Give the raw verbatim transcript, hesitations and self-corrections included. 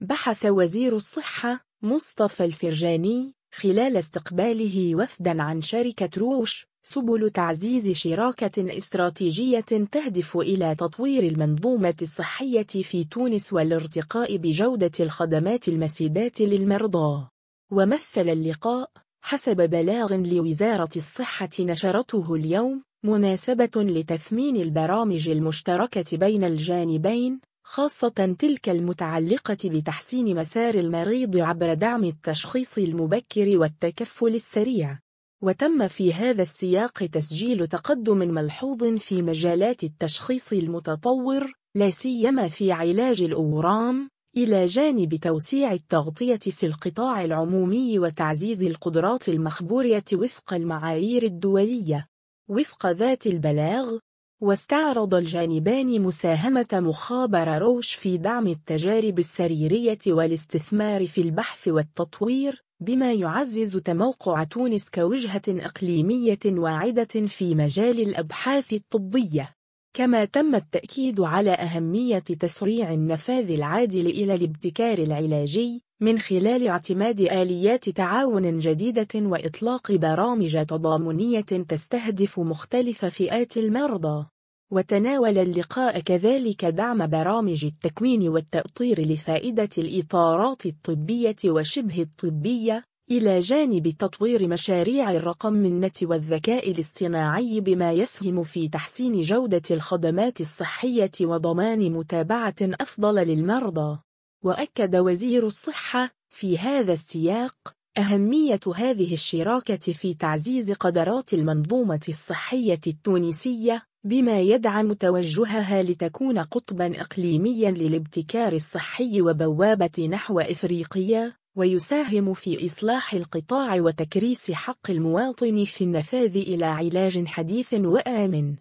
بحث وزير الصحة مصطفى الفرجاني خلال استقباله وفداً عن شركة روش سبل تعزيز شراكة استراتيجية تهدف إلى تطوير المنظومة الصحية في تونس والارتقاء بجودة الخدمات المسيدة للمرضى. ومثل اللقاء حسب بلاغ لوزارة الصحة نشرته اليوم مناسبة لتثمين البرامج المشتركة بين الجانبين، خاصة تلك المتعلقة بتحسين مسار المريض عبر دعم التشخيص المبكر والتكفل السريع. وتم في هذا السياق تسجيل تقدم ملحوظ في مجالات التشخيص المتطور، لا سيما في علاج الأورام، إلى جانب توسيع التغطية في القطاع العمومي وتعزيز القدرات المخبورية وفق المعايير الدولية. وفق ذات البلاغ، واستعرض الجانبان مساهمة مخابر روش في دعم التجارب السريرية والاستثمار في البحث والتطوير، بما يعزز تموقع تونس كوجهة إقليمية واعدة في مجال الأبحاث الطبية. كما تم التأكيد على أهمية تسريع النفاذ العاجل إلى الابتكار العلاجي من خلال اعتماد آليات تعاون جديدة وإطلاق برامج تضامنية تستهدف مختلف فئات المرضى. وتناول اللقاء كذلك دعم برامج التكوين والتأطير لفائدة الإطارات الطبية وشبه الطبية، إلى جانب تطوير مشاريع الرقمنة والذكاء الاصطناعي بما يسهم في تحسين جودة الخدمات الصحية وضمان متابعة أفضل للمرضى. وأكد وزير الصحة في هذا السياق أهمية هذه الشراكة في تعزيز قدرات المنظومة الصحية التونسية، بما يدعم توجهها لتكون قطباً إقليمياً للابتكار الصحي وبوابة نحو إفريقيا، ويساهم في إصلاح القطاع وتكريس حق المواطن في النفاذ إلى علاج حديث وآمن.